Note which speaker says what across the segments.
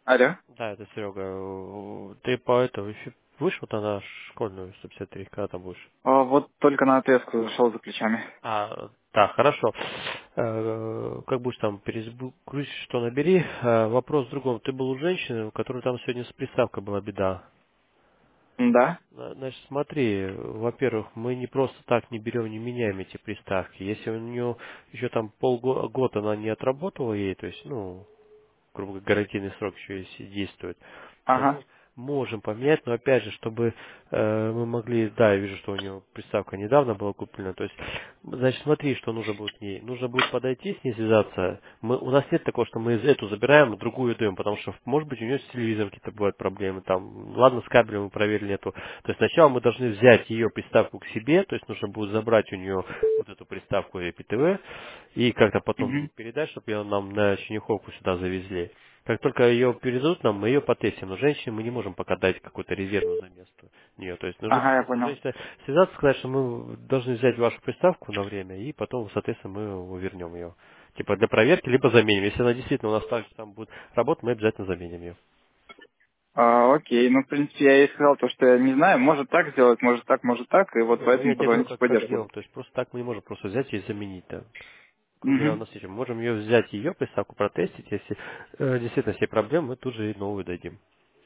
Speaker 1: Алло.
Speaker 2: Да, это Серега. Ты по этому еще вышел на школьную 153, когда там будешь?
Speaker 1: Вот только на отрезку зашел за ключами.
Speaker 2: Да, хорошо. Как будешь там перезагрузишь, что набери. Вопрос в другом. Ты был у женщины, у которой там сегодня с приставкой была беда.
Speaker 1: Да?
Speaker 2: Значит, смотри, во-первых, мы не просто так не берем, не меняем эти приставки. Если у нее еще там полгода она не отработала ей, то есть, ну, грубо говоря, гарантийный срок еще если действует, то
Speaker 1: Ага.
Speaker 2: мы можем поменять, но опять же, чтобы мы могли, да, я вижу, что у него приставка недавно была куплена, то есть, значит, смотри, что нужно будет к ней. Нужно будет подойти с ней, связаться. У нас нет такого, что мы эту забираем, а другую даем, потому что, может быть, у нее с телевизором какие-то бывают проблемы, там, ладно, с кабелем мы проверили эту. То есть, сначала мы должны взять ее приставку к себе, то есть, нужно будет забрать у нее вот эту приставку EPTV и как-то потом ей
Speaker 1: Угу.
Speaker 2: передать, чтобы ее нам на Черняховку сюда завезли. Как только ее передадут нам, мы ее потестим. Но женщине мы не можем пока дать какую-то резервную на место нее. То есть нужно
Speaker 1: Ага, я
Speaker 2: просто
Speaker 1: понял.
Speaker 2: женщина связаться, сказать, что мы должны взять вашу приставку на время, и потом, соответственно, мы вернем ее. Типа для проверки, либо заменим. Если она действительно у нас также там будет работать, мы обязательно заменим ее.
Speaker 1: Окей, ну, в принципе, я ей сказал то, что я не знаю, может так сделать, может так, и вот
Speaker 2: Не, ну я
Speaker 1: поэтому
Speaker 2: тебе говорю,
Speaker 1: позвоните
Speaker 2: как
Speaker 1: поддержку.
Speaker 2: делаем. То есть просто так мы не можем просто взять и заменить. Да. Грубо говоря, у
Speaker 1: Угу.
Speaker 2: нас есть, мы можем ее взять, ее приставку протестить, если действительно все проблемы, мы тут же и новую дадим.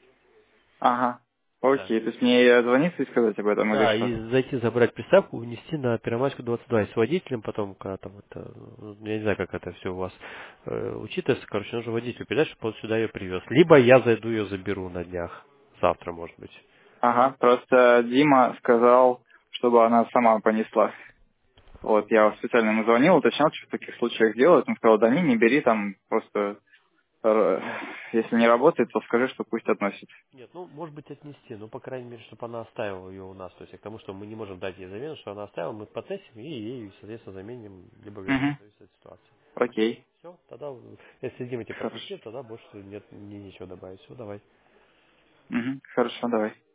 Speaker 1: Ага.
Speaker 2: Да.
Speaker 1: Окей, то есть мне звониться и сказать об этом или
Speaker 2: Да,
Speaker 1: что?
Speaker 2: и зайти забрать приставку, унести на Первомайскую 22. И с водителем потом, когда там это, я не знаю, как это все у вас учитывается, короче, нужно водителю передать, чтобы он сюда ее привез. Либо я зайду ее заберу на днях. Завтра, может быть.
Speaker 1: Ага, просто Дима сказал, чтобы она сама понесла. Вот, я специально ему звонил, уточнял, что в таких случаях делают. Он сказал, да не бери, там просто, если не работает, то скажи, что пусть относит.
Speaker 2: Нет, ну, может быть, отнести, но, по крайней мере, чтобы она оставила ее у нас. То есть, к тому, что мы не можем дать ей замену, что она оставила, мы потестим и ей, соответственно, заменим, либо вернем,
Speaker 1: Угу.
Speaker 2: зависит от ситуации.
Speaker 1: Окей.
Speaker 2: Все, тогда, если Дима тебя
Speaker 1: Хорошо.
Speaker 2: просветит, тогда больше нет, мне нечего добавить. Все, давай.
Speaker 1: Хорошо, давай.